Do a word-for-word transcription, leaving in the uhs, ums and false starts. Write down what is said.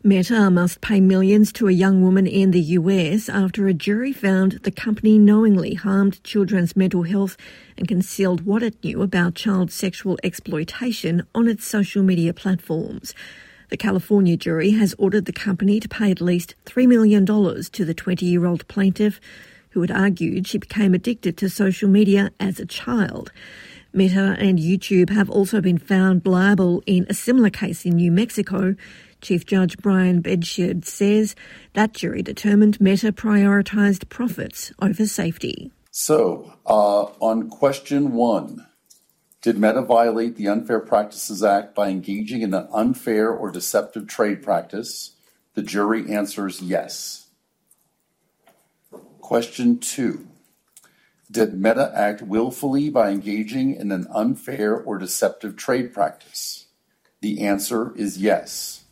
Meta must pay millions to a young woman in the U S after a jury found the company knowingly harmed children's mental health and concealed what it knew about child sexual exploitation on its social media platforms. The California jury has ordered the company to pay at least three million dollars to the twenty-year-old plaintiff, who had argued she became addicted to social media as a child. Meta and YouTube have also been found liable in a similar case in New Mexico. Chief Judge Brian Bedshed says that jury determined Meta prioritised profits over safety. So, uh, on question one, did Meta violate the Unfair Practices Act by engaging in an unfair or deceptive trade practice? The jury answers yes. Question two, did Meta act willfully by engaging in an unfair or deceptive trade practice? The answer is yes.